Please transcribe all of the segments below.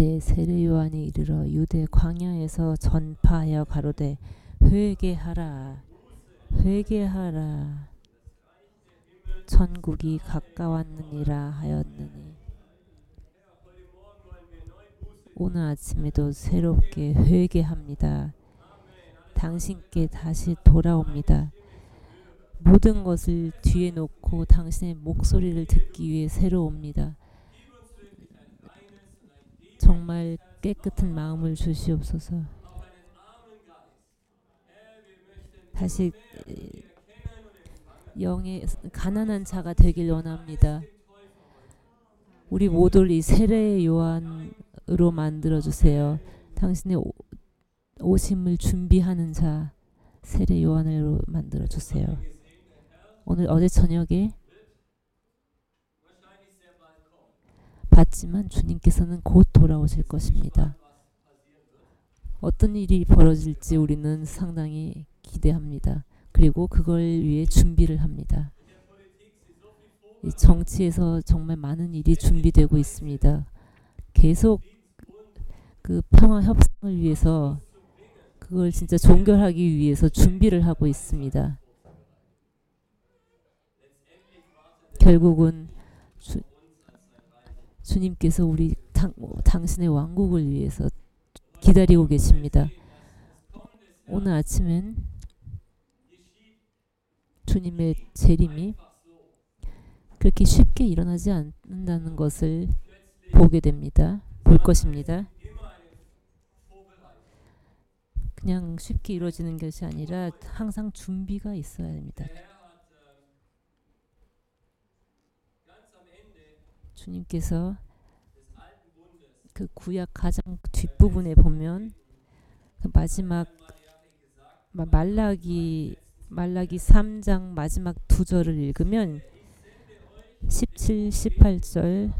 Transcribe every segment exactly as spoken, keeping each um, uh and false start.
이때 세례 요한이 이르러 유대 광야에서 전파하여 가로되 회개하라 회개하라 천국이 가까웠느니라 하였느니 오늘 아침에도 새롭게 회개합니다. 당신께 다시 돌아옵니다. 모든 것을 뒤에 놓고 당신의 목소리를 듣기 위해 새로 옵니다. 정말 깨끗한 마음을 주시옵소서. 다시 영의 가난한 자가 되길 원합니다. 우리 모두를 이 세례 요한으로 만들어주세요. 당신의 오, 오심을 준비하는 자 세례 요한으로 만들어주세요. 오늘 어제 저녁에 봤지만 주님께서는 곧 돌아오실 것입니다. 어떤 일이 벌어질지 우리는 상당히 기대합니다. 그리고 그걸 위해 준비를 합니다. 이 정치에서 정말 많은 일이 준비되고 있습니다. 계속 그 평화 협상을 위해서 그걸 진짜 종결하기 위해서 준비를 하고 있습니다. 결국은 주, 주님께서 우리 당, 당신의 왕국을 위해서 기다리고 계십니다. 오늘 아침엔 주님의 재림이 그렇게 쉽게 일어나지 않는다는 것을 보게 됩니다. 볼 것입니다. 그냥 쉽게 이루어지는 것이 아니라 항상 준비가 있어야 됩니다. 주님께서 그 구약 가장 뒷부분에 보면 그 마지막 말라기 말라기 삼 장 마지막 두 절을 읽으면 십칠, 십팔 절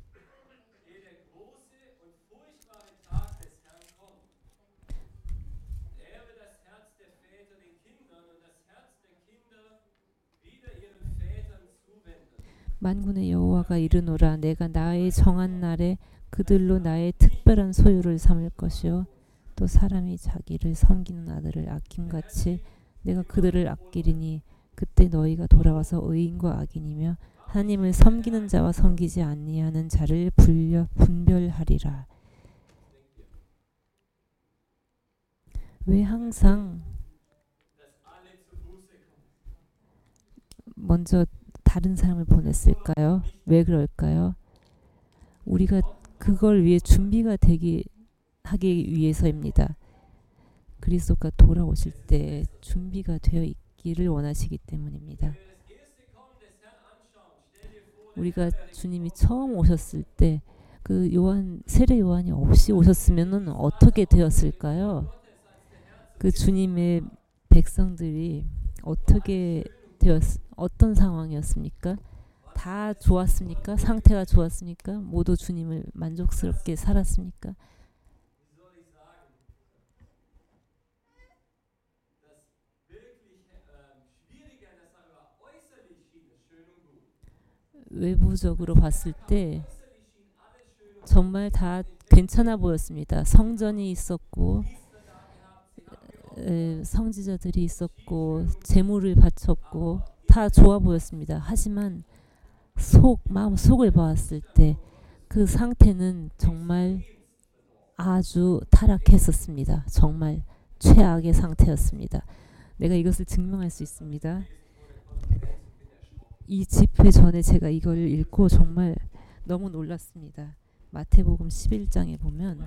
만군의 여호와가 이르노라 내가 나의 정한 날에 그들로 나의 특별한 소유를 삼을 것이요 또 사람이 자기를 섬기는 아들을 아낌같이 내가 그들을 아끼리니 그때 너희가 돌아와서 의인과 악인이며 하나님을 섬기는 자와 섬기지 아니하는 자를 분려, 분별하리라. 왜 항상 먼저 다른 사람을 보냈을까요? 왜 그럴까요? 우리가 그걸 위해 준비가 되기 하기 위해서입니다. 그리스도가 돌아오실 때 준비가 되어 있기를 원하시기 때문입니다. 우리가 주님이 처음 오셨을 때 그 요한 세례 요한이 없이 오셨으면은 어떻게 되었을까요? 그 주님의 백성들이 어떻게 되었 어떤 상황이었습니까? 다 좋았습니까? 상태가 좋았습니까? 모두 주님을 만족스럽게 살았습니까? 외부적으로 봤을 때 정말 다 괜찮아 보였습니다. 성전이 있었고 에, 성지자들이 있었고 제물을 바쳤고 다 좋아 보였습니다. 하지만 속, 마음 속을 보았을 때 그 상태는 정말 아주 타락했었습니다. 정말 최악의 상태였습니다. 내가 이것을 증명할 수 있습니다. 이 집회 전에 제가 이걸 읽고 정말 너무 놀랐습니다. 마태복음 십일 장에 보면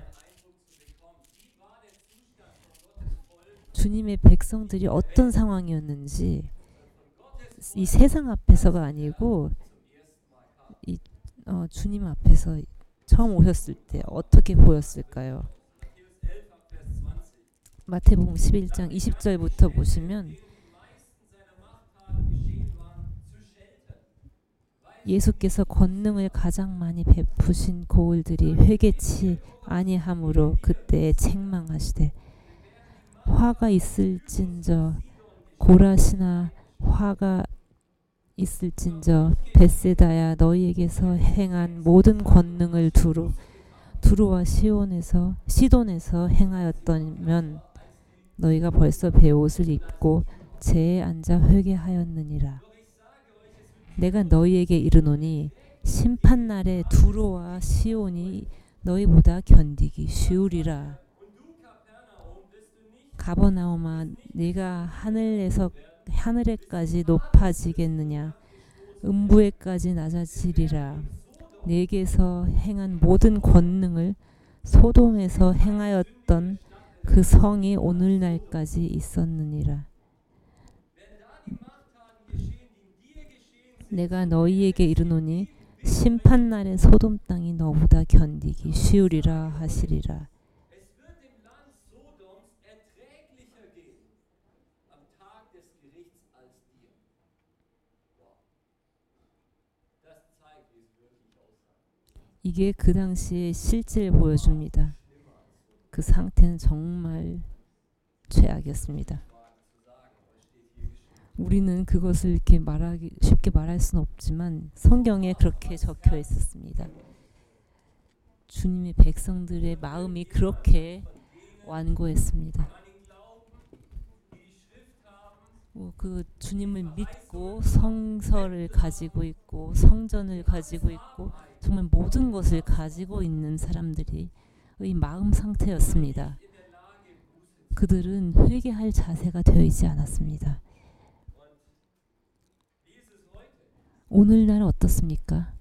주님의 백성들이 어떤 상황이었는지 이 세상 앞에서가 아니고 이 어, 주님 앞에서 처음 오셨을 때 어떻게 보였을까요? 마태복음 십일 장 이십 절부터 보시면 예수께서 권능을 가장 많이 베푸신 고을들이 회개치 아니함으로 그때에 책망하시되 화가 있을진저 고라시나 화가 있을진저 벳세다야 너희에게서 행한 모든 권능을 두루 두로와 시온에서 시돈에서 행하였다면 너희가 벌써 베옷을 입고 재에 앉아 회개하였느니라. 내가 너희에게 이르노니 심판날에 두로와 시온이 너희보다 견디기 쉬우리라. 가버나움아, 네가 하늘에서 하늘에까지 높아지겠느냐? 음부에까지 낮아지리라. 네게서 행한 모든 권능을 소돔에서 행하였던 그 성이 오늘날까지 있었느니라. 내가 너희에게 이르노니 심판날에 소돔 땅이 너보다 견디기 쉬우리라 하시리라. 이게 그 당시의 실제를 보여줍니다. 그 상태는 정말 최악이었습니다. 우리는 그것을 이렇게 말하기 쉽게 말할 수는 없지만 성경에 그렇게 적혀 있었습니다. 주님의 백성들의 마음이 그렇게 완고했습니다. 뭐 그 주님을 믿고 성서를 가지고 있고 성전을 가지고 있고 정말 모든 것을 가지고 있는 사람들이 의 마음 상태였습니다. 그들은 회개할 자세가 되어 있지 않았습니다. 오늘날 어떻습니까?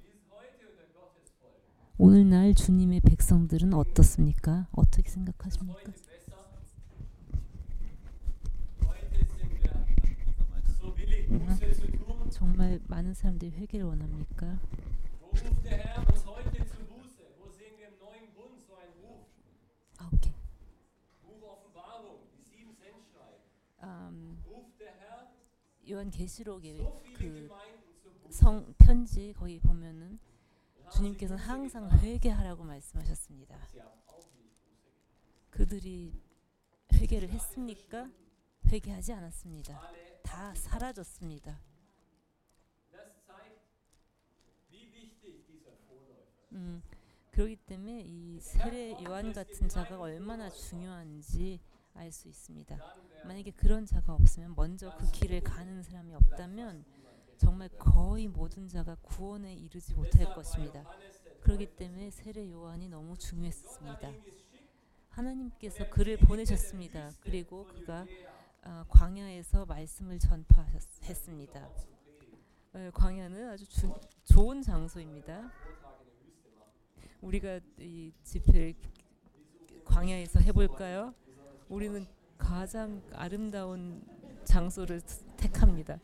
오늘날 주님의 백성들은 어떻습니까? 어떻게 생각하십니까? 음, 정말 많은 사람들이 회개를 원합니까? 아, 오케이. 음, 요한계시록의 그 성 편지 거기 보면은 주님께서는 항상 회개하라고 말씀하셨습니다. 그들이 회개를 했습니까? 회개하지 않았습니다. 다 사라졌습니다. 음, 그렇기 때문에 이 세례 요한 같은 자가 얼마나 중요한지 알 수 있습니다. 만약에 그런 자가 없으면 먼저 그 길을 가는 사람이 없다면 정말 거의 모든 자가 구원에 이르지 못할 것입니다. 그렇기 때문에 세례 요한이 너무 중요했습니다. 하나님께서 그를 보내셨습니다. 그리고 그가 어, 광야에서 말씀을 전파했습니다. 어, 광야는 아주 주, 좋은 장소입니다. 우리가 이 집회를 광야에서 해볼까요? 우리는 가장 아름다운 장소를 택합니다.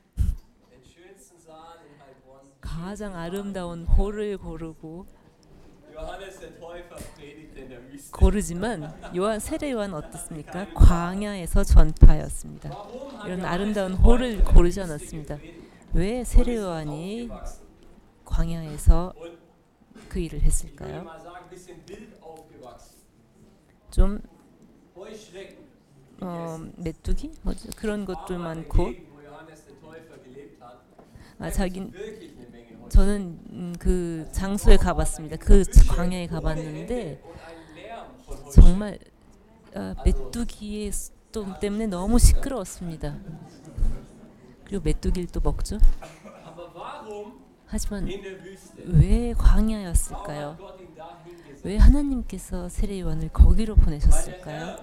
가장 아름다운 홀을 고르고 고르지만 요한 세례 요한 어떻습니까? 광야에서 전파였습니다. 이런 아름다운 홀을 고르지 않았습니다. 왜 세례 요한이 광야에서 그 일을 했을까요? 좀 어, 메뚜기? 뭐죠? 그런 것들 많고 아, 자긴 저는 음, 그 장소에 가봤습니다. 그 광야에 가봤는데 정말 어, 메뚜기의 또 때문에 너무 시끄러웠습니다. 그리고 메뚜기를 또 먹죠. 하지만 왜 광야였을까요? 왜 하나님께서 세례 요한을 거기로 보내셨을까요?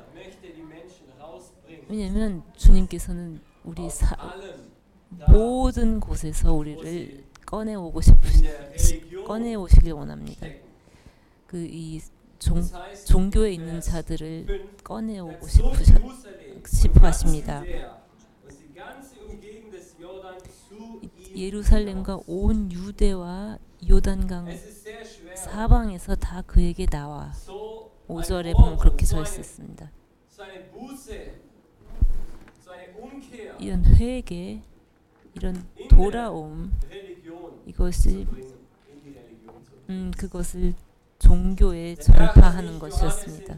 왜냐하면 주님께서는 우리 사, 모든 곳에서 우리를 꺼내오고 싶으시, 꺼내오시길 원합니다. 그 이 종교에 있는 자들을 꺼내오고 싶으셔, 싶어 하십니다. 예루살렘과 온 유대와 요단강 사방에서 다 그에게 나와. 오 절에 보면 그렇게 써 있었습니다. 이런 회개, 이런 돌아옴, 이것이 음, 그것을 종교에 전파하는 것이었습니다.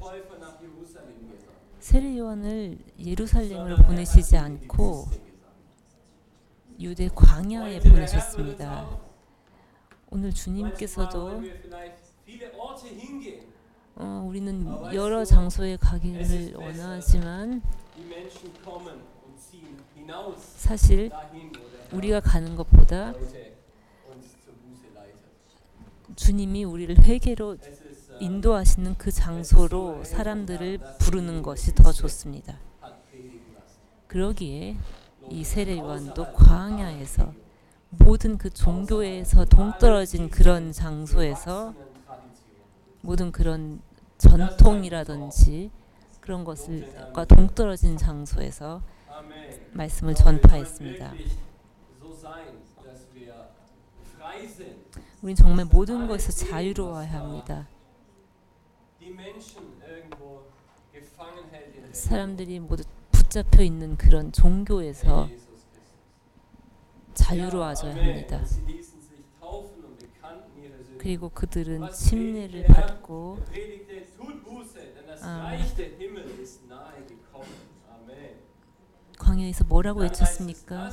세례 요한을 예루살렘으로 보내시지 않고 유대 광야에 보내셨습니다. 오늘 주님께서도 어, 우리는 여러 장소에 가기를 원하지만 사실 우리가 가는 것보다 주님이 우리를 회개로 인도하시는 그 장소로 사람들을 부르는 것이 더 좋습니다. 그러기에 이 세례 요한도 광야에서 모든 그 종교에서 동떨어진 그런 장소에서 모든 그런 전통이라든지 그런 것을과 동떨어진 장소에서 말씀을 전파했습니다. 우리는 정말 모든 것에서 자유로워야 합니다. 사람들이 모두 붙잡혀 있는 그런 종교에서 자유로워져야 합니다. 그리고 그들은 침례를 받고 아, 광야에서 뭐라고 외쳤습니까?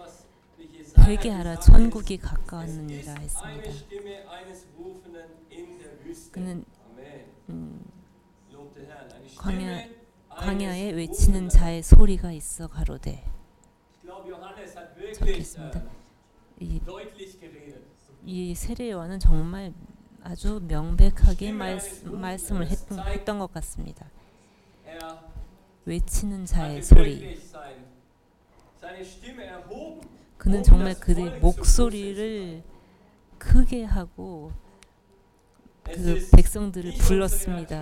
회개하라 천국이 가까웠느니라 했습니다. 그는 음, 광야, 광야에 외치는 자의 소리가 있어 가로되 적혔습니다. 이, 이 세례 요한은 정말 아주 명백하게 말, 말씀을 했던, 했던 것 같습니다. 외치는 자의 소리. 그는 정말 그의 목소리를 크게 하고 그 백성들을 불렀습니다.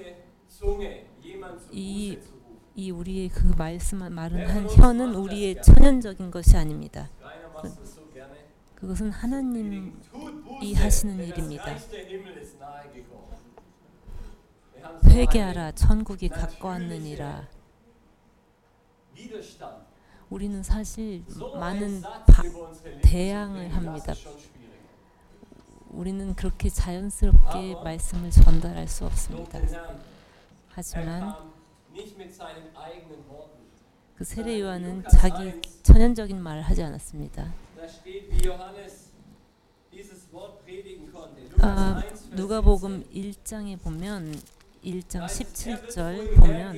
이, 이 우리의 그 말씀 말은 한 혀는 우리의 천연적인 것이 아닙니다. 그, 그것은 하나님이 하시는 일입니다. 회개하라 천국이 가까웠느니라. 우리는 사실 많은 바, 대항을 합니다. 우리는 그렇게 자연스럽게 말씀을 전달할 수 없습니다. 하지만 그 세례 요한은 자기 천연적인 말을 하지 않았습니다. 아, 누가복음 일 장에 보면 일 장 십칠 절 보면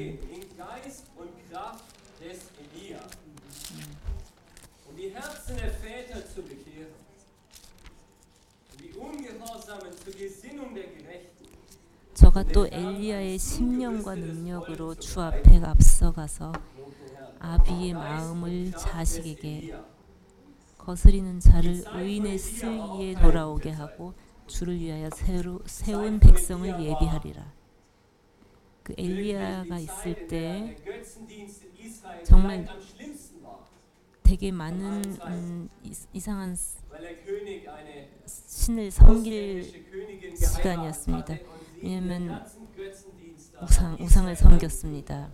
저가 또 엘리야의 심령과 능력으로 주 앞에 앞서가서 아비의 마음을 자식에게 거스리는 자를 의인의 슬기에 돌아오게 하고 주를 위하여 새로 세운 백성을 예비하리라. 그 엘리야가 있을 때 정말 되게 많은 음, 이상한 신을 섬길 시간이었습니다. 왜냐하면 우상, 우상을 섬겼습니다.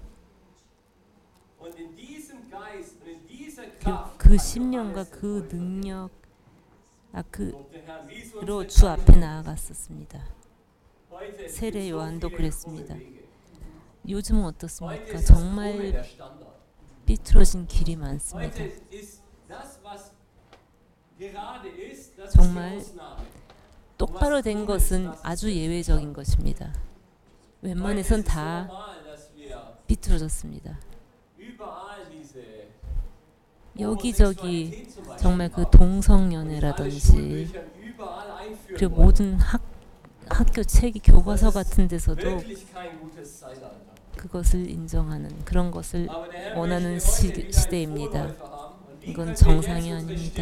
그, 그 심령과 그 능력 아, 그로 주 앞에 나아갔었습니다. 세례 요한도 그랬습니다. 요즘은 어떻습니까? 정말 삐뚤어진 길이 많습니다. 정말 똑바로 된 것은 아주 예외적인 것입니다. 웬만해선 다 삐뚤어졌습니다. 여기저기 정말 그 동성연애라든지 그리고 모든 학, 학교 책이 교과서 같은 데서도 그것을 인정하는 그런 것을 원하는 시, 시대입니다. 이건 정상이 아닙니다.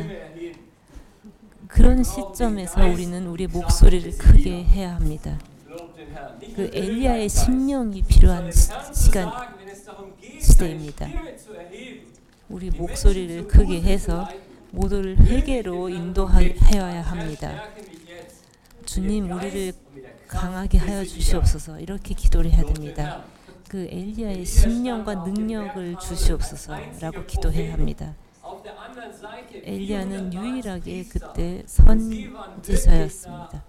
그런 시점에서 우리는 우리 목소리를 크게 해야 합니다. 그 엘리야의 심령이 필요한 시, 시간 시대입니다. 우리 목소리를 크게 해서 모두를 회개로 인도하여야 합니다. 주님, 우리를 강하게 하여 주시옵소서. 이렇게 기도를 해야 됩니다. 그 엘리야의 심령과 능력을 주시옵소서라고 기도해야 합니다. 엘리야는 유일하게 그때 선지자였습니다.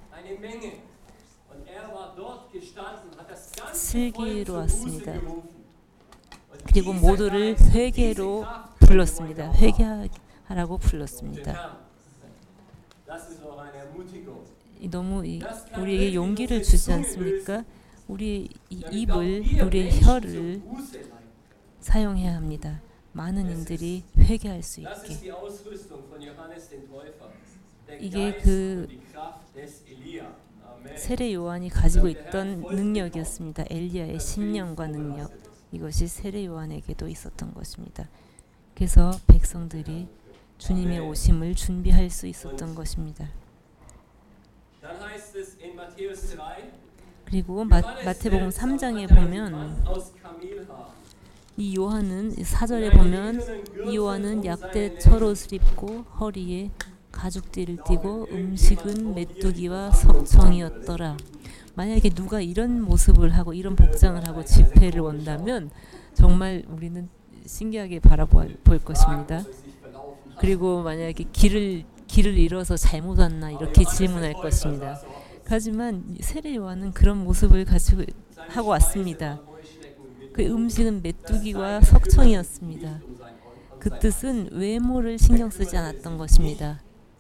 슬기로웠습니다. 그리고 모두를 회개로 불렀습니다. 회개하라고 불렀습니다. 너무 우리에게 용기를 주지 않습니까? 우리 이 입을, 우리의 혀를 사용해야 합니다. 많은 이들이 회개할 수 있게. 이게 그 세례 요한이 가지고 있던 능력이었습니다. 엘리야의 신령과 능력. 이것이 세례 요한에게도 있었던 것입니다. 그래서 백성들이 주님의 오심을 준비할 수 있었던 것입니다. 그리고 마, 마태복음 삼 장에 보면 이 요한은 사 절에 보면 이 요한은 약대 철옷을 입고 허리에 가죽띠를 띠고 음식은 메뚜기와 석청이었더라. 만약에 누가 이런 모습을 하고 이런 복장을 하고 집회를 온다면 정말 우리는 신기하게 바라볼 것입니다. 그리고 만약에 길을 길을 잃어서 잘못 왔나 이렇게 질문할 것입니다. 하지만 세례 요한은 그런 모습을 가지고 하고 왔습니다. 그 음식은 메뚜기와 석청이었습니다. 그 뜻은 외모를 신경 쓰지 않았던 것입니다.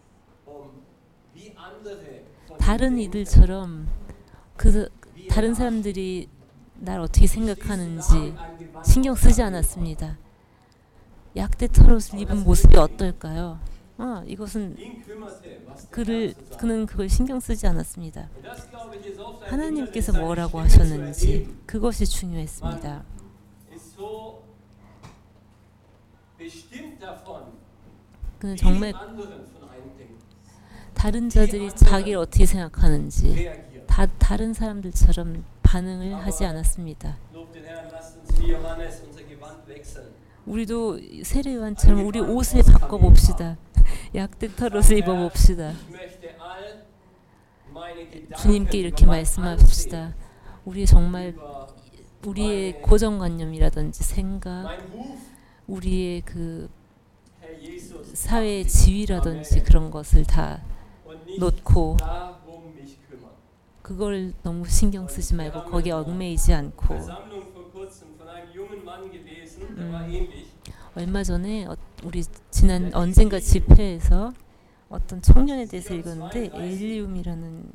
다른 이들처럼 그 다른 사람들이 날 어떻게 생각하는지 신경 쓰지 않았습니다. 약대 털옷을 입은 모습이 어떨까요? 아, 이것은 그를 그는 그걸 신경 쓰지 않았습니다. 하나님께서 뭐라고 하셨는지 그것이 중요했습니다. 그는 정말 다른 자들이 자기를 어떻게 생각하는지 다, 다른 사람들처럼 반응을 하지 않았습니다. 우리도 세례 요한처럼 우리 옷을 바꿔봅시다. 약대 털옷을 입어봅시다. 주님께 이렇게 말씀합시다. 우리 정말 우리의 고정관념이라든지 생각, 우리의 그 사회의 지위라든지 그런 것을 다 놓고 그걸 너무 신경 쓰지 말고 거기에 얽매이지 않고 음, 얼마 전에 우리 지난 언젠가 집회에서 어떤 청년에 대해서 읽었는데 엘리움이라는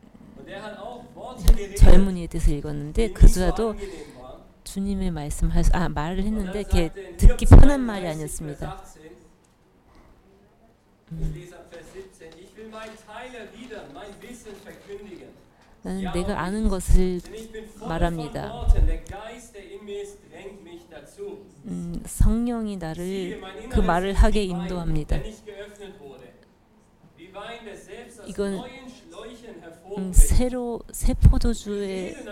젊은이에 대해서 읽었는데 그자도 주님의 말씀을 아, 말을 했는데 그게 듣기 편한 말이 아니었습니다. 음. 나는 내가 아는 것을 말합니다. 음, 성령이 나를 그 말을 하게 인도합니다. 이건 음, 새로 새 포도주에서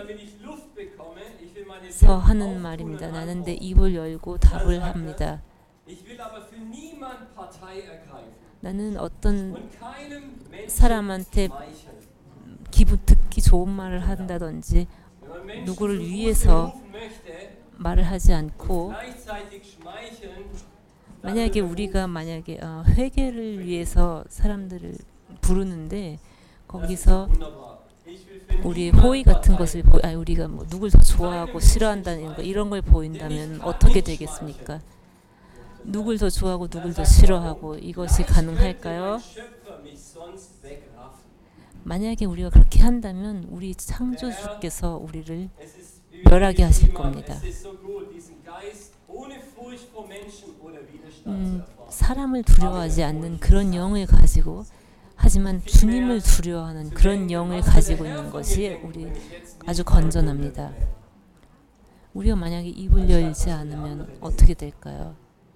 하는 말입니다. 나는 내 입을 열고 답을 합니다. 나는 어떤 사람한테 기분 듣기 좋은 말을 한다든지 누구를 위해서 말을 하지 않고 만약에 우리가 만약에 어, 회개를 위해서 사람들을 부르는데 거기서 우리 호의 같은 것을 보, 아 우리가 뭐 누굴 더 좋아하고 싫어한다는 거 이런 걸 보인다면 어떻게 되겠습니까? 누굴 더 좋아하고 누굴 더 싫어하고 이것이 가능할까요? 만약에 우리가 그렇게 한다면 우리 창조주께서 우리를 멸하게 하실 겁니다. 음, 사람을 두려워하지 않는 그런 영을 가지고 하지만 주님을 두려워하는 그런 영을 가지고 있는 것이 우리 아주 건전합니다. 우리가 만약에 입을 열지 않으면 어떻게 될까요?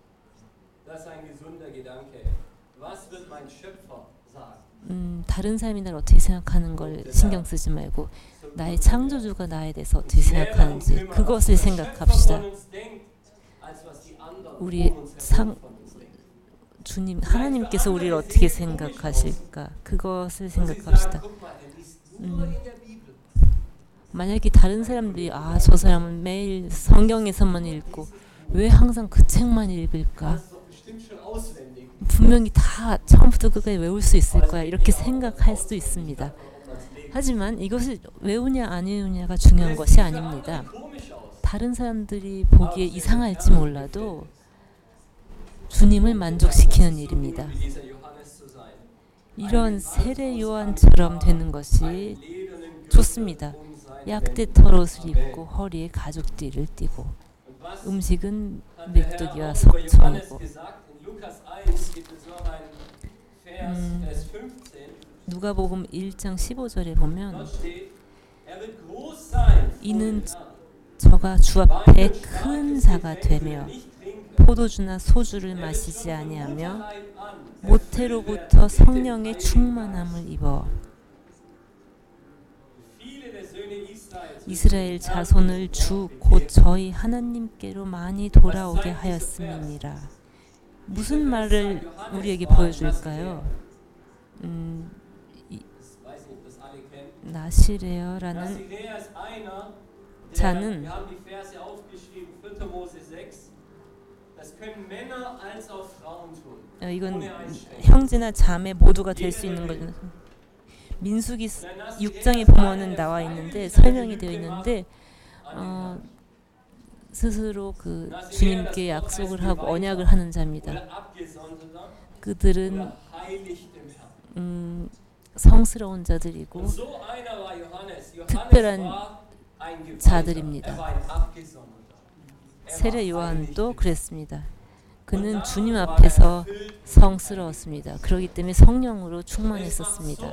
음, 다른 사람이 날 어떻게 생각하는 걸 신경 쓰지 말고 나의 창조주가 나에 대해서 어떻게 생각하는지 그것을 생각합시다. 우리 상 주님 하나님께서 우리를 어떻게 생각하실까 그것을 생각합시다. 음, 만약에 다른 사람들이 아, 저 사람은 매일 성경에서만 읽고 왜 항상 그 책만 읽을까? 분명히 다 처음부터 끝까지 외울 수 있을 거야 이렇게 생각할 수도 있습니다. 하지만 이것을 외우냐 안 외우냐가 중요한 것이 아닙니다. 다른 사람들이 보기에 이상할지 몰라도 주님을 만족시키는 일입니다. 이런 세례 요한처럼 되는 것이 좋습니다. 약대 털옷을 입고 허리에 가죽띠를 띠고 음식은 메뚜기와 석청이고 음, 누가복음 일 장 십오 절에 보면 이는 저가 주 앞에 큰 자가 되며 포도주나 소주를 마시지 아니하며 모태로부터 성령의 충만함을 입어 이스라엘 자손을 주 곧 저희 하나님께로 많이 돌아오게 하였음이니라. 무슨 말을 우리에게 보여줄까요? 음, 나시레어라는 자는 어, 이건 형제나 자매 모두가 될 수 있는 거죠. 민수기 육 장에 보면은 나와 있는데 설명이 되어 있는데 어, 스스로 그 주님께 약속을 하고 언약을 하는 자입니다. 그들은 음, 성스러운 자들이고 특별한 자들입니다. 세례 요한도 그랬습니다. 그는 주님 앞에서 성스러웠습니다. 그렇기 때문에 성령으로 충만했었습니다.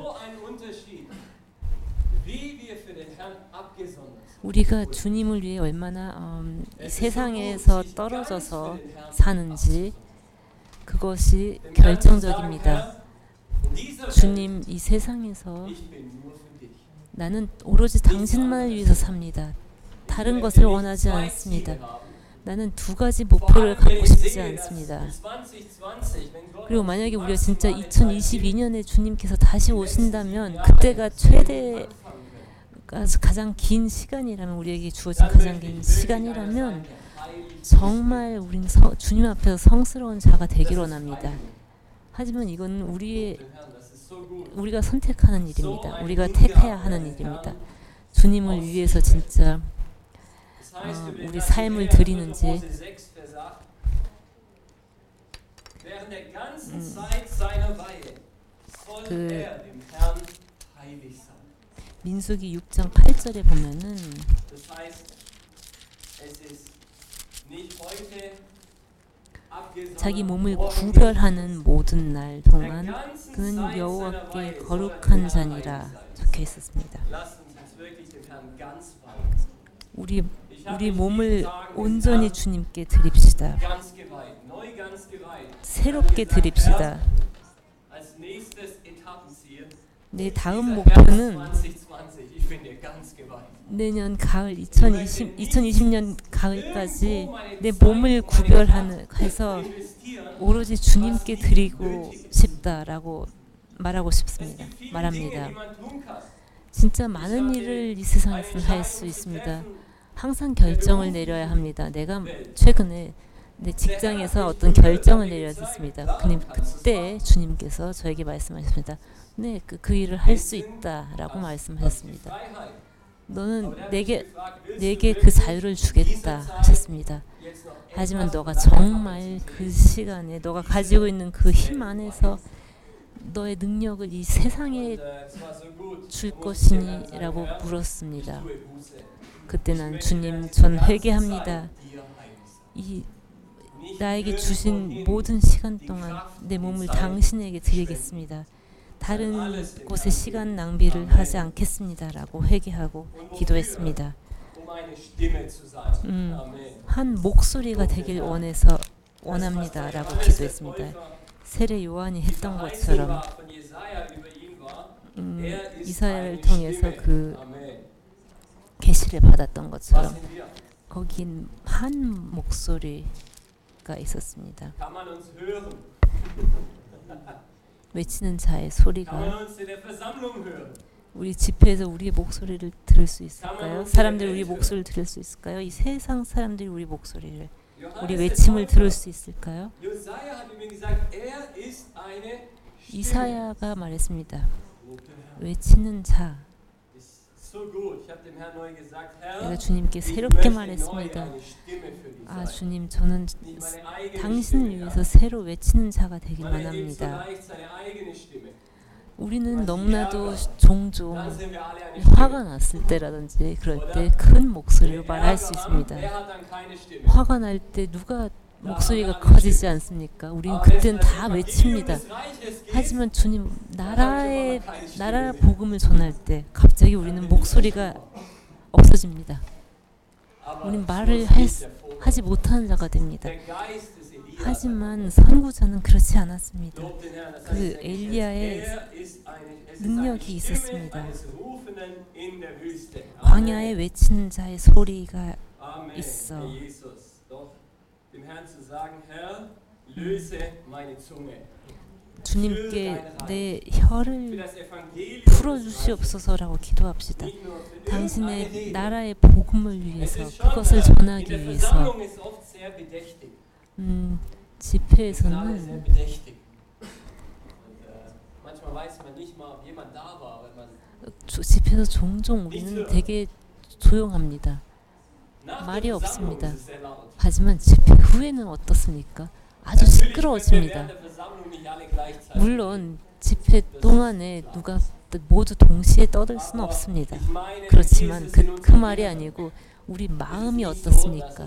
우리가 주님을 위해 얼마나 음, 이 세상에서 떨어져서 사는지 그것이 결정적입니다. 주님, 이 세상에서 나는 오로지 당신만을 위해서 삽니다. 다른 것을 원하지 않습니다. 나는 두 가지 목표를 갖고 싶지 않습니다. 그리고 만약에 우리가 진짜 이천이십이 년에 주님께서 다시 오신다면 그때가 최대 가장 긴 시간이라면 우리에게 주어진 가장 긴 시간이라면 정말 우리는 서, 주님 앞에서 성스러운 자가 되길 원합니다. 하지만 이건 우리의 우리가 선택하는 일입니다. 우리가 택해야 하는 일입니다. 주님을 위해서 진짜 어, 우리 삶을 드리는지 음, 그 민수기 육 장 팔 절에 보면은 자기 몸을 구별하는 모든 날 동안 그는 여호와께 거룩한 자니라 적혀 있었습니다. 우리 우리 몸을 온전히 주님께 드립시다. 새롭게 드립시다. 내 다음 목표는 내년 가을 이천이십, 이천이십 년 가을까지 내 몸을 구별하는 해서 오로지 주님께 드리고 싶다라고 말하고 싶습니다. 말합니다. 진짜 많은 일을 이 세상에서 할 수 있습니다. 항상 결정을 내려야 합니다. 내가 최근에 내 직장에서 어떤 결정을 내려야 됐습니다. 그때 주님께서 저에게 말씀하셨습니다. 네, 그, 그 일을 할 수 있다라고 말씀하셨습니다. 너는 내게 내게 그 자유를 주겠다 하셨습니다. 하지만 너가 정말 그 시간에 너가 가지고 있는 그 힘 안에서 너의 능력을 이 세상에 줄 것이니라고 물었습니다. 그때 난 주님, 전 회개합니다. 이 나에게 주신 모든 시간 동안 내 몸을 당신에게 드리겠습니다. 다른 곳에 시간 낭비를 하지 않겠습니다라고 회개하고 기도했습니다. 음, 한 목소리가 되길 원해서 원합니다라고 기도했습니다. 세례 요한이 했던 것처럼 음, 이사야를 통해서 그 계시를 받았던 것처럼 거긴 한 목소리가 있었습니다. 외치는 자의 소리가 우리 집회에서 우리의 목소리를 들을 수 있을까요? 사람들이 우리 목소리를 들을 수 있을까요? 이 세상 사람들이 우리 목소리를 우리 외침을 들을 수 있을까요? 이사야가 말했습니다. 외치는 자. 내가 주님께 새롭게 말했습니다. 아 주님, 저는 당신을 위해서 새로 외치는 자가 되기만 합니다. 우리는 너무나도 종종 화가 났을 때라든지 그럴 때 큰 목소리로 말할 수 있습니다. 화가 날 때 누가 목소리가 커지지 않습니까? 우리는 그때는 다 외칩니다. 하지만 주님 나라의 나라 복음을 전할 때 갑자기 우리는 목소리가 없어집니다. 우리는 말을 할, 하지 못하는 자가 됩니다. 하지만 선구자는 그렇지 않았습니다. 그 엘리야의 능력이 있었습니다. 광야에 외치는 자의 소리가 있어. 주님께 내 혀를 풀어주시옵소서라고 기도합시다. 당신의 나라의 복음을 위해서 그것을 전하기 위해서 음, 집회에서는 조, 집회에서 종종 우리는 되게 조용합니다. 말이 없습니다. 하지만 집회 후에는 어떻습니까? 아주 시끄러워집니다. 물론 집회 동안에 누가 모두 동시에 떠들 수는 없습니다. 그렇지만 그, 그 말이 아니고 우리 마음이 어떻습니까?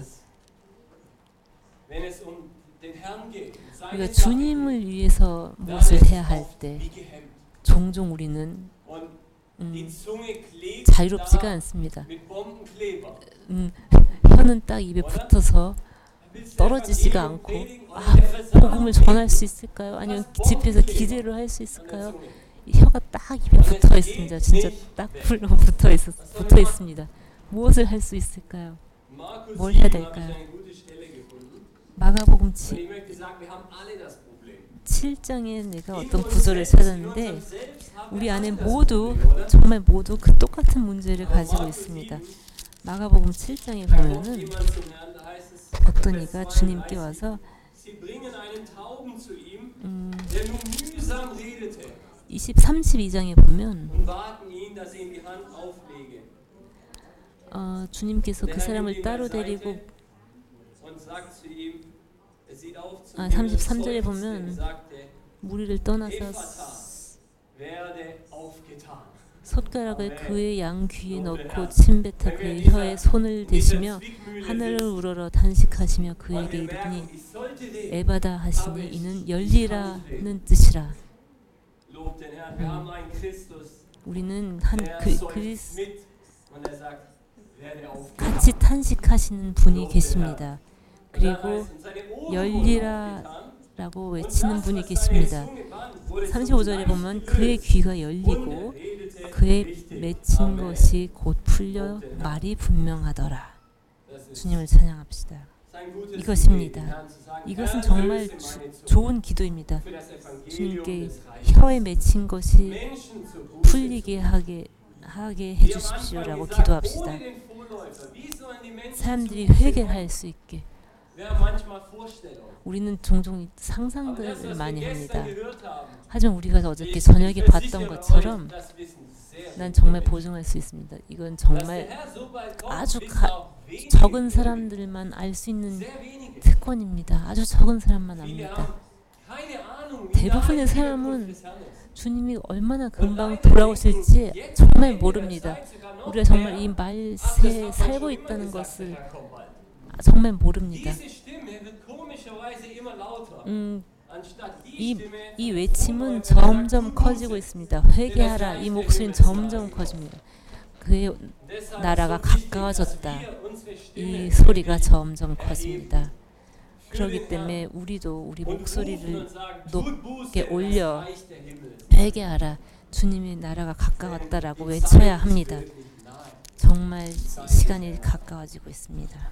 우리가 주님을 위해서 무엇을 해야 할 때 종종 우리는 음, 자유롭지가 않습니다. 음, 혀는 딱 입에 붙어서 떨어지지가 않고 아, 복음을 전할 수 있을까요? 아니면 집에서 기대를 할 수 있을까요? 혀가 딱 입에 붙어 있습니다. 진짜 딱 불러 붙어 있 붙어 있습니다. 무엇을 할 수 있을까요? 뭘 해야 될까요? 마가복음 칠 장에 내가 어떤 구절을 찾았는데 우리 안에 모두 정말 모두 그 똑같은 문제를 가지고 있습니다. 마가복음 칠 장에 보면은 어떤 이가 주님께 와서 음, 이십, 삼십이 장에 보면 어, 주님께서 그 사람을 따로 데리고 아, 삼십삼 절에 보면 무리를 떠나서 솥가락을 그의 양 귀에 넣고 침뱉어 그의 혀에 손을 대시며 하늘을 우러러 단식하시며 그에게 이르니 에바다 하시니 이는 열리라는 뜻이라. 음. 우리는 한 그, 그리스 같이 탄식하시는 분이 계십니다. 그리고 열리라라고 외치는 분이 계십니다. 삼십오 절에 보면 그의 귀가 열리고 그의 맺힌 것이 곧 풀려 말이 분명하더라. 주님을 찬양합시다. 이것입니다. 이것은 정말 주, 좋은 기도입니다. 주님께 혀에 맺힌 것이 풀리게 하게 하게 해주십시오라고 기도합시다. 사람들이 회개할 수 있게. 우리는 종종 상상들을 많이 합니다. 하지만 우리가 어저께 저녁에 봤던 것처럼 난 정말 보증할 수 있습니다. 이건 정말 아주 가, 적은 사람들만 알 수 있는 특권입니다. 아주 적은 사람만 압니다. 대부분의 사람은 주님이 얼마나 금방 돌아오실지 정말 모릅니다. 우리가 정말 이 말세에 살고 있다는 것을 정말 모릅니다. 음, 이, 이 외침은 점점 커지고 있습니다. 회개하라. 이 목소리는 점점 커집니다. 그의 나라가 가까워졌다. 이 소리가 점점 커집니다. 그렇기 때문에 우리도 우리 목소리를 높게 올려 회개하라. 주님의 나라가 가까웠다라고 외쳐야 합니다. 정말 시간이 가까워지고 있습니다.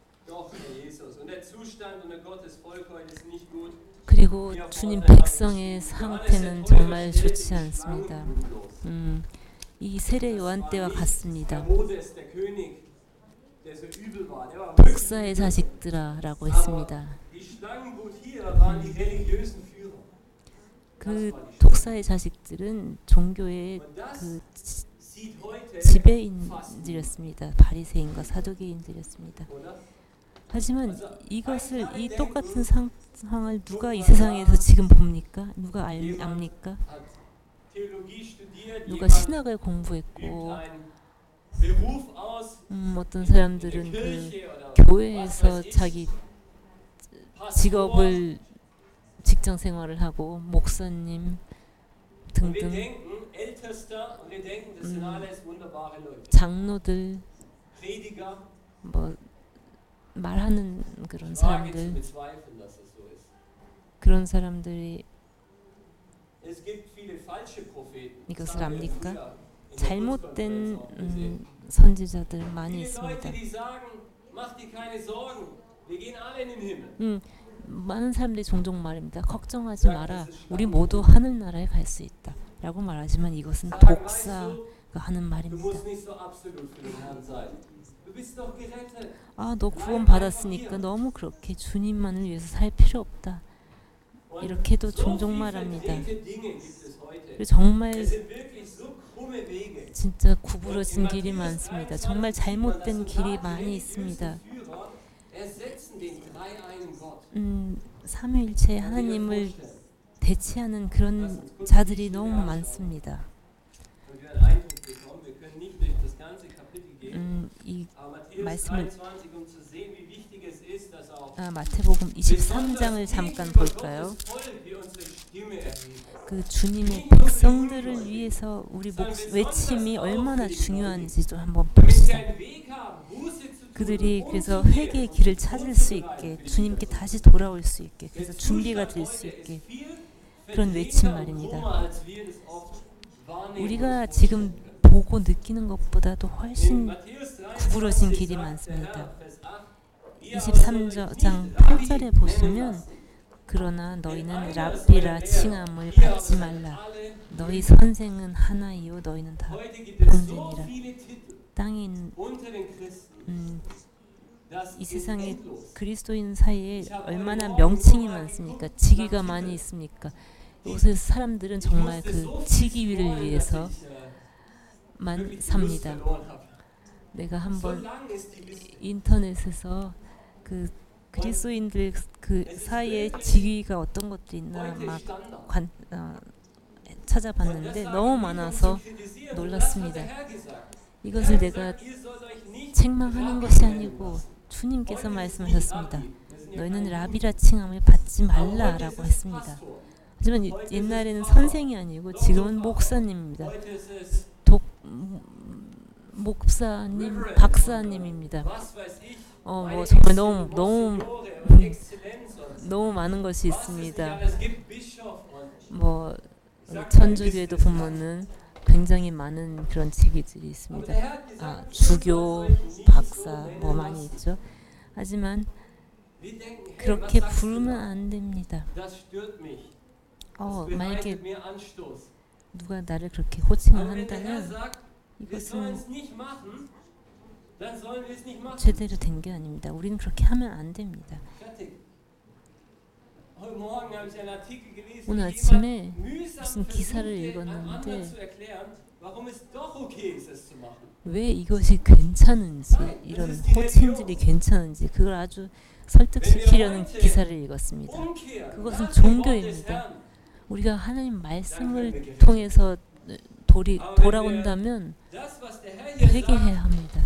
그리고 주님 백성의 상태는 정말 좋지 않습니다. 음, 이 세례 요한 때와 같습니다. 독사의 자식들아라고 했습니다. 음, 그 독사의 자식들은 종교의 그 지배인들이었습니다. 바리새인과 사두개인들이었습니다. 하지만 이것을 이 똑같은 상황을 누가 이 세상에서 지금 봅니까? 누가 알, 압니까? 누가 신학을 공부했고 음, 어떤 사람들은 그 교회에서 자기 직업을 직장 생활을 하고 목사님 등등 음, 장로들 뭐 말하는 그런 사람들 그런 사람들이 이것을 압니까? 잘못된 음, 선지자들 많이 있습니다. 음, 많은 사람들이 종종 말입니다. 걱정하지 마라. 우리 모두 하늘나라에 갈 수 있다. 라고 말하지만 이것은 독사가 하는 말입니다. 아, 너 구원 받았으니까 너무 그렇게 주님만을 위해서 살 필요 없다. 이렇게도 종종 말합니다. 그리고 정말 진짜 구부러진 길이 많습니다. 정말 잘못된 길이 많이 있습니다. 음, 삼위일체 하나님을 대체하는 그런 자들이 너무 많습니다. 음, 이 말씀을 아, 마태복음 이십삼 장을 잠깐 볼까요? 그 주님의 백성들을 위해서 우리 목, 외침이 얼마나 중요한지도 한번 봅시다. 그들이 그래서 회개의 길을 찾을 수 있게 주님께 다시 돌아올 수 있게 그래서 준비가 될 수 있게 그런 외침 말입니다. 우리가 지금 보고 느끼는 것보다도 훨씬 구부러진 길이 많습니다. 이십삼 장 팔 절에 보시면 그러나 너희는 랍비라 칭함을 받지 말라. 너희 선생은 하나이요 너희는 다 형제니라. 땅에 있는 음, 이 세상에 그리스도인 사이에 얼마나 명칭이 많습니까? 직위가 많이 있습니까? 요새 사람들은 정말 그 직위를 위해서만 삽니다. 내가 한번 인터넷에서 그 그리스도인들 그 사이에 직위가 어떤 것도 있나 막 관, 어, 찾아봤는데 너무 많아서 놀랐습니다. 이것을 내가 책망하는 것이 아니고 주님께서 말씀하셨습니다. 너희는 라비라 칭함을 받지 말라라고 했습니다. 하지만 옛날에는 선생이 아니고 지금은 목사님입니다. 독, 목사님, 박사님입니다. 어, 뭐 정말 너무 너무 너무 많은 것이 있습니다. 뭐 천주교에도 보면은 굉장히 많은 그런 직위들이 있습니다. 아, 주교, 박사 뭐 많이 있죠. 하지만 그렇게 부르면 안 됩니다. 어, 만약에 누가 나를 그렇게 호칭을 한다면 이것은 제대로 된 게 아닙니다. 우리는 그렇게 하면 안 됩니다. 오늘 아침에 무슨 기사를 읽었는데 왜 이것이 괜찮은지 이런 호칭들이 괜찮은지 그걸 아주 설득시키려는 기사를 읽었습니다. 그것은 종교입니다. 우리가 하나님 말씀을 통해서 돌이, 돌아온다면 회개해야 합니다.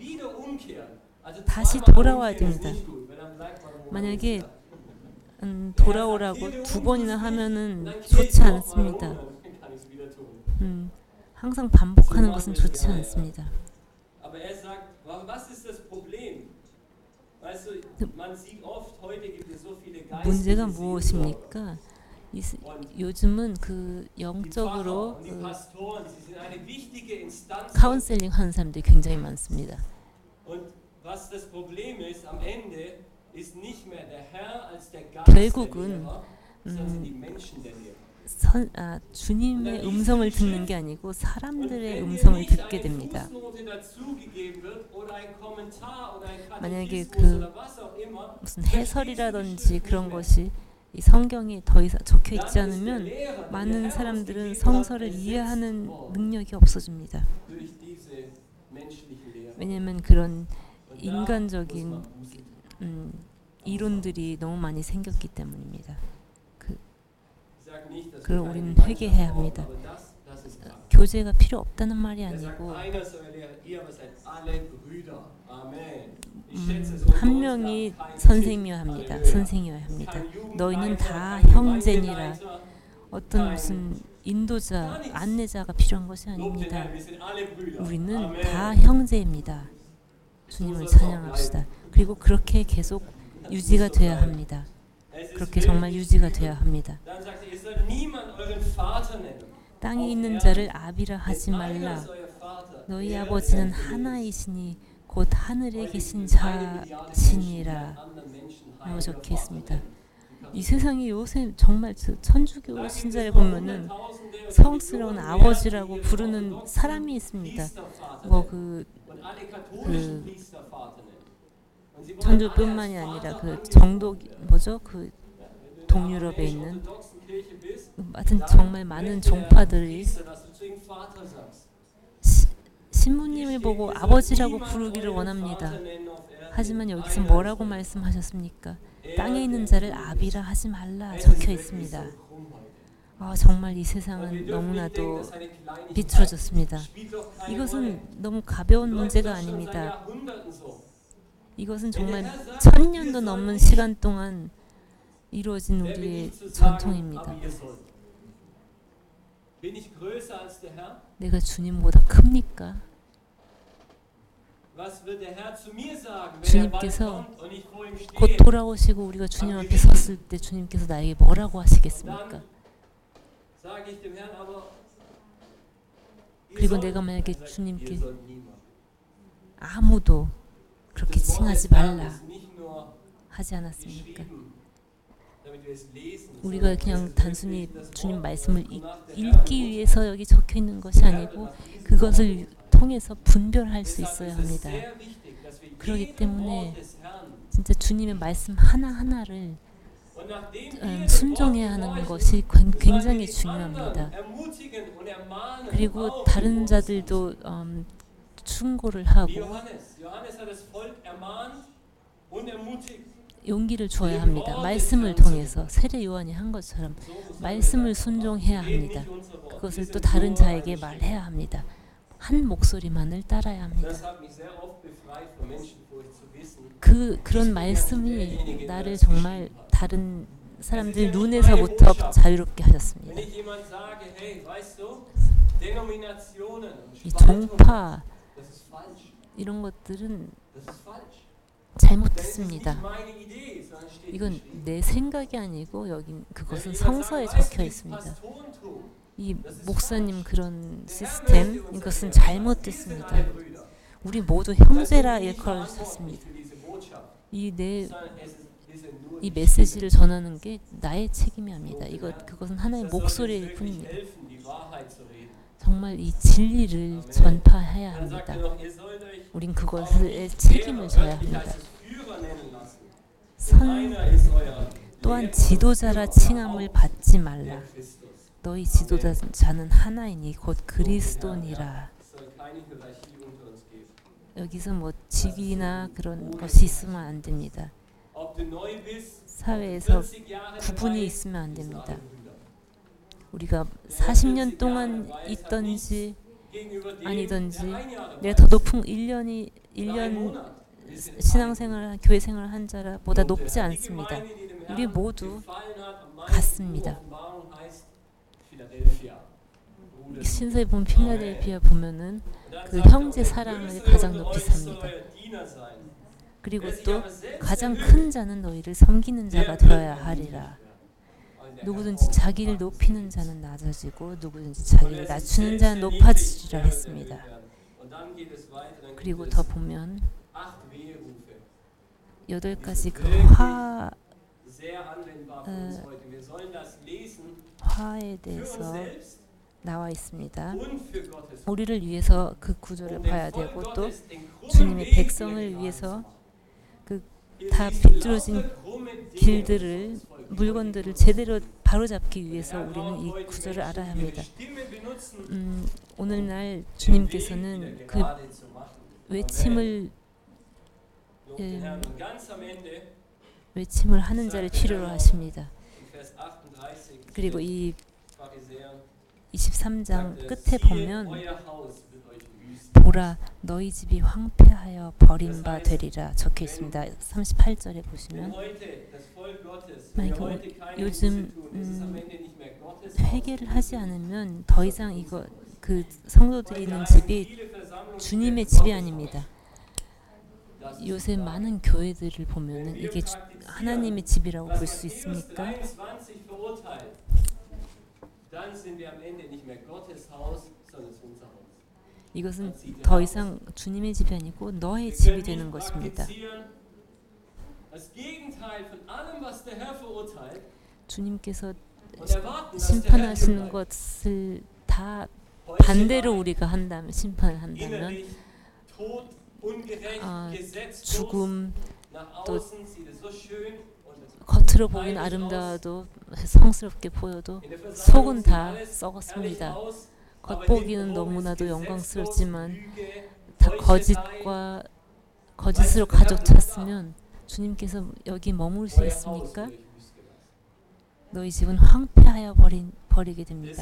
다시 돌아와야 됩니다. 만약에 음, 돌아오라고 두 번이나 하면은 좋지 않습니다. 음, 항상 반복하는 것은 좋지 않습니다. 문제가 무엇입니까? 이, 요즘은 그 영적으로 그 카운셀링 하는 사람들이 굉장히 많습니다. 결국은 음, 선, 아, 주님의 음성을 듣는 게 아니고 사람들의 음성을 듣게 됩니다. 만약에 그 무슨 해설이라든지 그런 것이 이 성경에 더 이상 적혀 있지 않으면 많은 사람들은 성서를 이해하는 능력이 없어집니다. 왜냐하면 그런 인간적인 음, 이론들이 너무 많이 생겼기 때문입니다. 그, 그걸 우리는 회개해야 합니다. 교제가 필요 없다는 말이 Er sagt, 아니고 einer soll lehren, ihr aber seid alle Brüder. Amen. Ich 음, schätze es unter 한 uns 명이 gab kein 선생이어야 Kind. 합니다. Halleluja. 선생이어야 합니다. Kein 너희는 다 Jugendleiter, kein 형제니라. Gemeindeleiter, 어떤 무슨 인도자, 안내자가 필요한 것이 Lob den 아닙니다. Herrn, wir sind alle Brüder. 우리는 Amen. 다 형제입니다. 주님을 찬양합시다. 그리고 그렇게 계속 유지가 돼야 합니다. Es ist 그렇게 정말 wirklich 유지가 übel. 돼야 합니다. Dann sagt er, ihr sollt niemand euren Vater nennen. 땅에 있는 자를 아비라 하지 말라. 너희 아버지는 하나이시니 곧 하늘에 계신 자시니라 라고 적혀 있습니다. 이 세상에 요새 정말 천주교 신자를 보면은 성스러운 아버지라고 부르는 사람이 있습니다. 뭐그 그 천주뿐만이 아니라 그 정독 뭐죠? 그 동유럽에 있는 하여튼 정말 많은 종파들이 시, 신부님을 보고 아버지라고 부르기를 원합니다. 하지만 여기서 뭐라고 말씀하셨습니까? 땅에 있는 자를 아비라 하지 말라 적혀 있습니다. 아, 정말 이 세상은 너무나도 비틀어졌습니다. 이것은 너무 가벼운 문제가 아닙니다. 이것은 정말 천 년도 넘는 시간 동안 이루어진 우리의 전통입니다. 내가 주님보다 큽니까? 주님께서 곧 돌아오시고 우리가 주님 앞에 섰을 때 주님께서 나에게 뭐라고 하시겠습니까? 그리고 내가 만약에 주님께 아무도 그렇게 칭하지 말라 하지 않았습니까? 우리가 그냥 단순히 주님 말씀을 읽, 읽기 위해서 여기 적혀 있는 것이 아니고 그것을 통해서 분별할 수 있어야 합니다. 그렇기 때문에 진짜 주님의 말씀 하나하나를 음, 순종해야 하는 것이 굉장히 중요합니다. 그리고 다른 자들도 음, 충고를 하고 용기를 주어야 합니다. 말씀을 통해서 세례 요한이 한 것처럼 말씀을 순종해야 합니다. 그것을 또 다른 자에게 말해야 합니다. 한 목소리만을 따라야 합니다. 그 그런 말씀이 나를 정말 다른 사람들 눈에서부터 자유롭게 하셨습니다. 이 종파 이런 것들은 잘못됐습니다. 이건 내 생각이 아니고 여기 그것은 성서에 적혀 있습니다. 이 목사님 그런 시스템 이것은 잘못됐습니다. 우리 모두 형제라 일컬었습니다. 이 내 이 메시지를 전하는 게 나의 책임이 합니다. 이것 그것은 하나의 목소리일 뿐입니다. 정말 이 진리를 전파해야 합니다. 우린 그것에 책임을 져야 합니다. 선 또한 지도자라 칭함을 받지 말라. 너희 지도자는 하나이니 곧 그리스도니라. 여기서 뭐 직위나 그런 것이 있으면 안 됩니다. 사회에서 구분이 있으면 안 됩니다. 우리가 사십 년 동안 있던지 아니던지 내가 더 높은 일 년이 일 년 신앙생활, 교회생활을 한 자보다 높지 않습니다. 우리 모두 같습니다. 신서에 보면 필라델피아 보면은 그 형제 사랑을 가장 높이 삽니다. 그리고 또 가장 큰 자는 너희를 섬기는 자가 되어야 하리라. 누구든지 자기를 높이는 자는 낮아지고 누구든지 자기를 낮추는 자는 높아지리라 했습니다. 그리고 더 보면 여덟 가지 그 화, 어, 화에 대해서 나와 있습니다. 우리를 위해서 그 구절을 봐야 되고 또 주님의 백성을 위해서 그 다 비뚤어진 길들을 물건들을 제대로 바로잡기 위해서 우리는 이 구절을 알아야 합니다. 음, 오늘날 주님께서는 그 외침을 음, 외침을 하는 자를 필요로 하십니다. 그리고 이 이십삼 장 Sagt er, 끝에 siehe, 보면 euer Haus wird euch in Wüste. 보라 너희 집이 황폐하여 버린 바 되리라 적혀 있습니다. 삼십팔 절에 Wenn 보시면 heute das Volk Gottes, wenn 만약에 wir heute keine 요즘 Buße tun, ist es am 음, Ende nicht mehr Gottes Haus. 회개를 하지 않으면 더 이상 이거 그 성도들이 있는 집이 주님의 집이 아닙니다. 요새 많은 교회들을 보면은 이게 주, 하나님의 집이라고 볼 수 있습니까? Dann sind wir am Ende nicht mehr Gottes Haus, sondern es ist unser Haus. 이것은 더 이상 주님의 집이 아니고 너의 집이 되는 것입니다. Das Gegenteil von allem, was der Herr verurteilt, 주님께서 und erwarten, dass der Herr 심판하시는 bleibt. 것을 다 반대로 우리가 한다면 심판을 한다면 Innerlich tot, ungerecht, 아, gesetzlos. 죽음 Nach 또 außen sieht es so schön und 겉으로 보기엔 아름다워도 성스럽게 보여도 in der Versammlung 속은 sieht 다 alles herrlich 썩었습니다. aus, 겉보기는 aber 너무나도 hintenrum ist 영광스럽지만 gesetzlos, Lüge, 다 Heuchelei. 거짓과 거짓으로 가득 찼으면 주님께서 여기 머무르시겠습니까? 너희 집은 황폐하여 버린, 버리게 됩니다.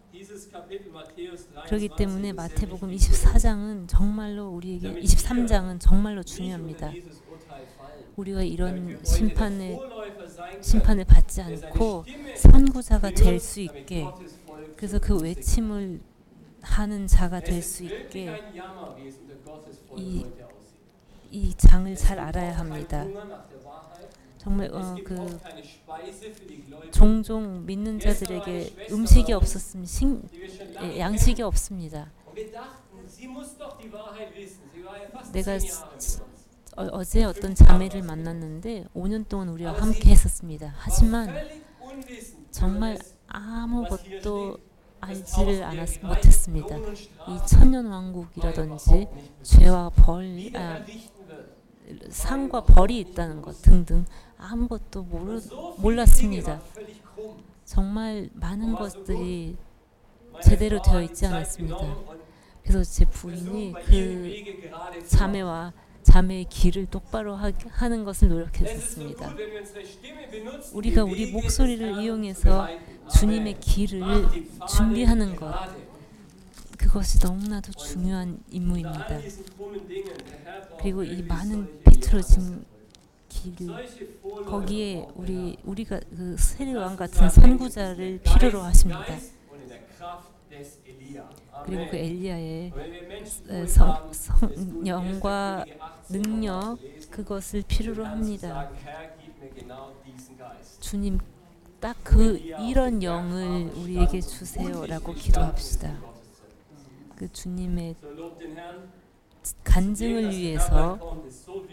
그렇기 때문에 마태복음 이십사 장은 정말로 우리에게 이십삼 장은 정말로 중요합니다. 우리가 이런 심판의 심판을 받지 않고 선구자가 될 수 있게 그래서 그 외침을 하는 자가 될 수 있게 이, 이 장을 잘 알아야 합니다. 정말 어, 그 종종 믿는 자들에게 음식이 없었으면 식, 예, 양식이 없습니다. 내가 어, 어제 어떤 자매를 만났는데 오 년 동안 우리와 함께 했었습니다. 하지만 정말 아무것도 알지를 않았, 못했습니다. 이 천년왕국이라든지 죄와 벌, 아, 상과 벌이 있다는 것 등등 아무것도 모르, 몰랐습니다. 정말 많은 것들이 제대로 되어 있지 않았습니다. 그래서 제 부인이 그 자매와 자매의 길을 똑바로 하, 하는 것을 노력했었습니다. 우리가 우리 목소리를 이용해서 주님의 길을 준비하는 것 그것이 너무나도 중요한 임무입니다. 그리고 이 많은 비틀어진 길 거기에 우리 우리가 그 세례요한 같은 선구자를 필요로 하십니다. 그리고 그 엘리야의 성, 성령과 능력 그것을 필요로 합니다. 주님 딱 그 이런 영을 우리에게 주세요라고 기도합시다. 그 주님의 간증을 위해서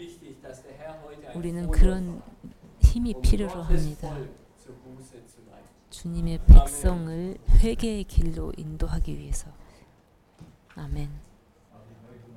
우리는 그런 힘이 필요로 합니다. 주님의 백성을 회개의 길로 인도하기 위해서. 아멘.